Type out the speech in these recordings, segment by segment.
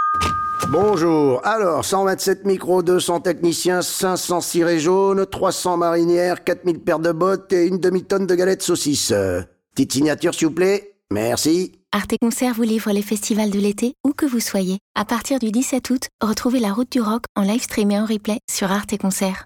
Bonjour, alors 127 micros, 200 techniciens, 500 cirés jaunes, 300 marinières, 4000 paires de bottes et une demi-tonne de galettes saucisses. Petite signature s'il vous plaît. Merci. Arte Concert vous livre les festivals de l'été, où que vous soyez. À partir du 17 août, retrouvez la Route du Rock en live stream et en replay sur Arte Concert.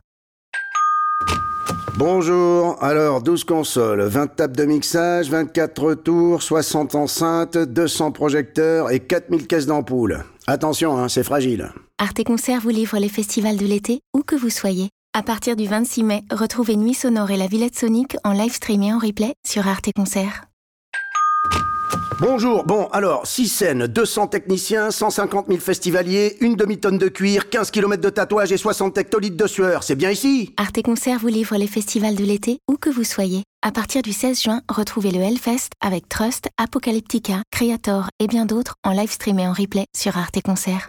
Bonjour, alors 12 consoles, 20 tables de mixage, 24 tours, 60 enceintes, 200 projecteurs et 4000 caisses d'ampoules. Attention, c'est fragile. Arte Concert vous livre les festivals de l'été, où que vous soyez. À partir du 26 mai, retrouvez Nuit Sonore et la Villette Sonique en live stream et en replay sur Arte Concert. Bonjour, alors 6 scènes, 200 techniciens, 150 000 festivaliers, une demi-tonne de cuir, 15 km de tatouage et 60 hectolitres de sueur, c'est bien ici? Arte Concert vous livre les festivals de l'été, où que vous soyez. À partir du 16 juin, retrouvez le Hellfest avec Trust, Apocalyptica, Creator et bien d'autres en live stream et en replay sur Arte Concert.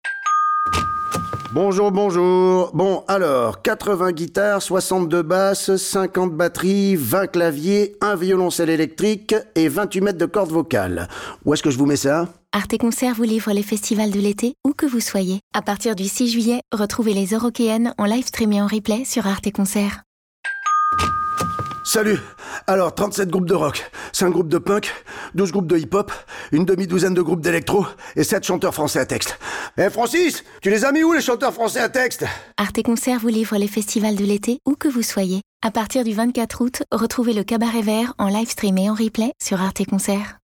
Bonjour. Alors, 80 guitares, 62 basses, 50 batteries, 20 claviers, un violoncelle électrique et 28 mètres de cordes vocales. Où est-ce que je vous mets ça? Arte Concert vous livre les festivals de l'été, où que vous soyez. À partir du 6 juillet, retrouvez les Eurokéennes en live stream et en replay sur Arte Concert. Salut. Alors, 37 groupes de rock, 5 groupes de punk, 12 groupes de hip-hop, une demi-douzaine de groupes d'électro et 7 chanteurs français à texte. Francis, tu les as mis où les chanteurs français à texte? Arte Concert vous livre les festivals de l'été, où que vous soyez. À partir du 24 août, retrouvez le Cabaret Vert en live stream et en replay sur Arte Concert.